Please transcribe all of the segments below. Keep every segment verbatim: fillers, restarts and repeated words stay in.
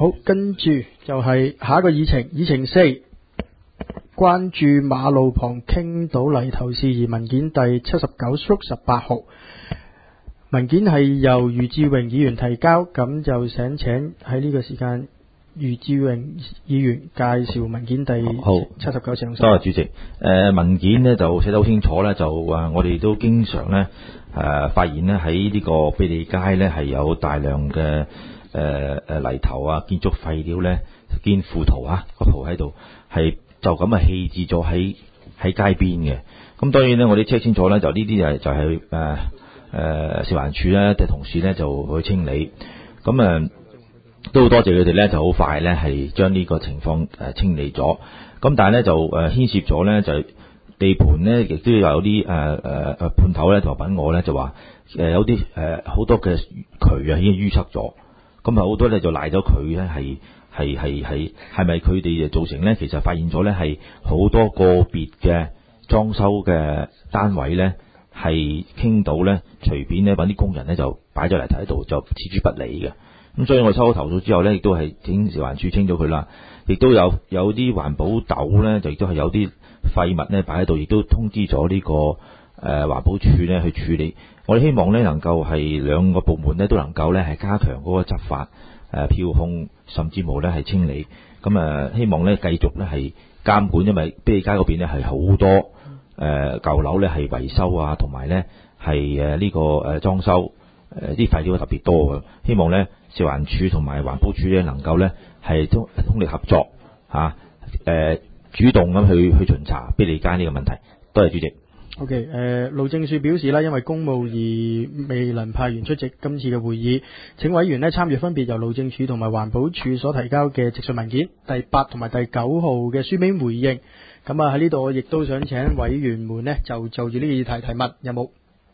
好，跟住就係下一個議程，議程四，關注馬路旁傾倒泥頭事宜文件第七十九/十八號。文件係由余志榮議員提交，咁就想請喺呢個時間余志榮議員介紹文件第七十九條。 多謝主席。誒、呃、文件呢就寫得好清楚呢，就誒我哋都經常呢誒、呃、發現呢喺呢個庇利街呢係有大量嘅誒誒泥頭啊、建築廢料呢，見附圖啊個圖喺度，係就咁啊棄置咗喺喺街邊嘅。咁當然呢，我哋 check 清楚呢，就呢啲係就係誒誒食環署呢嘅同事呢就去清理。咁誒、呃、都好多謝佢哋呢，就好快呢係將呢個情況誒清理咗。咁但係呢，就誒牽涉咗呢，就地盤呢亦都有啲誒誒誒判頭呢同埋品我呢就話誒有啲誒好多嘅渠啊已經淤塞咗。咁啊好多呢就賴咗佢呢係係係係係咪佢哋造成呢？其實發現咗呢係好多個別嘅裝修嘅單位呢係傾倒呢，隨便呢揾啲工人呢就擺咗嚟喺度就置之不理嘅。咁所以我收咗投訴之後呢，亦都係請食環署清咗佢啦。亦都有有啲環保斗呢，就亦都係有啲廢物呢擺喺度，亦都通知咗呢、這個誒、呃、環保署呢去處理。我哋希望呢能夠係兩個部門呢都能夠呢係加強嗰個執法、誒、呃、票控，甚至乎呢係清理。咁誒、呃、希望呢繼續呢係監管，因為庇利街嗰邊呢係好多誒、呃、舊樓呢係維修啊，同埋呢係誒呢個誒裝修誒啲廢料特別多嘅。希望呢食環署同埋環保署呢能夠呢係通通力合作嚇，誒、啊呃、主動咁去去巡查庇利街呢個問題。多謝主席。 OK， 誒路政署表示啦，因為公務而未能派員出席今次嘅會議，請委員呢參與分別由路政署同埋環保署所提交嘅直述文件第八同埋第九號嘅書面回應。咁啊喺呢度我亦都想請委員們呢就就住呢個議題提問，有冇？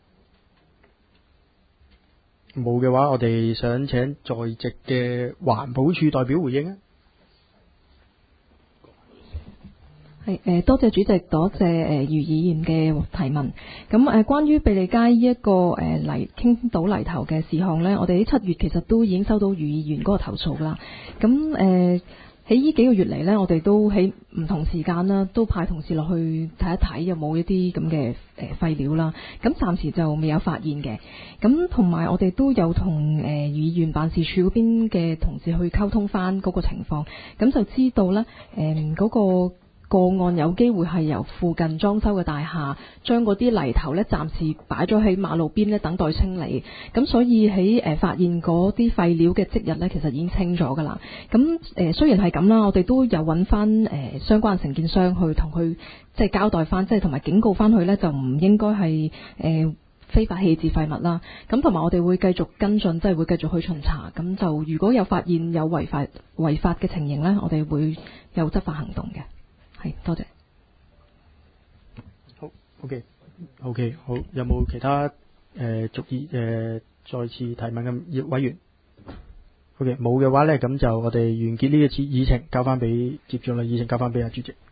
冇嘅話，我哋想請在席嘅環保署代表回應啊。 係誒，多謝主席，多謝誒余議員嘅提問。咁誒，關於庇利街呢一個誒泥傾倒泥頭嘅事項呢，我哋喺七月其實都已經收到余議員嗰個投訴啦。咁誒喺呢幾個月嚟呢，我哋都喺唔同時間啦，都派同事落去睇一睇有冇一啲咁嘅誒廢料啦。咁暫時就未有發現嘅。咁同埋我哋都有同誒議員辦事處嗰邊嘅同事去溝通翻嗰個情況，咁就知道呢誒嗰個個案有機會係由附近裝修嘅大廈將嗰啲泥頭呢暫時擺咗喺馬路邊呢等待清理。咁所以喺誒發現嗰啲廢料嘅即日呢，其實已經清咗噶啦。咁誒雖然係咁啦，我哋都有揾翻誒相關承建商去同佢即係交代翻，即係同埋警告翻佢呢，就唔應該係誒非法棄置廢物啦。咁同埋我哋會繼續跟進，即係會繼續去巡查。咁就如果有發現有違法違法嘅情形呢，我哋會有執法行動嘅。係，多謝。 好 ，OK，OK，、OK, OK, 好，有冇其他誒逐議誒再次提問嘅委員 ？OK， 冇嘅話咧，咁就我哋完結呢個次議程，交翻俾接住啦，議程交翻俾阿主席。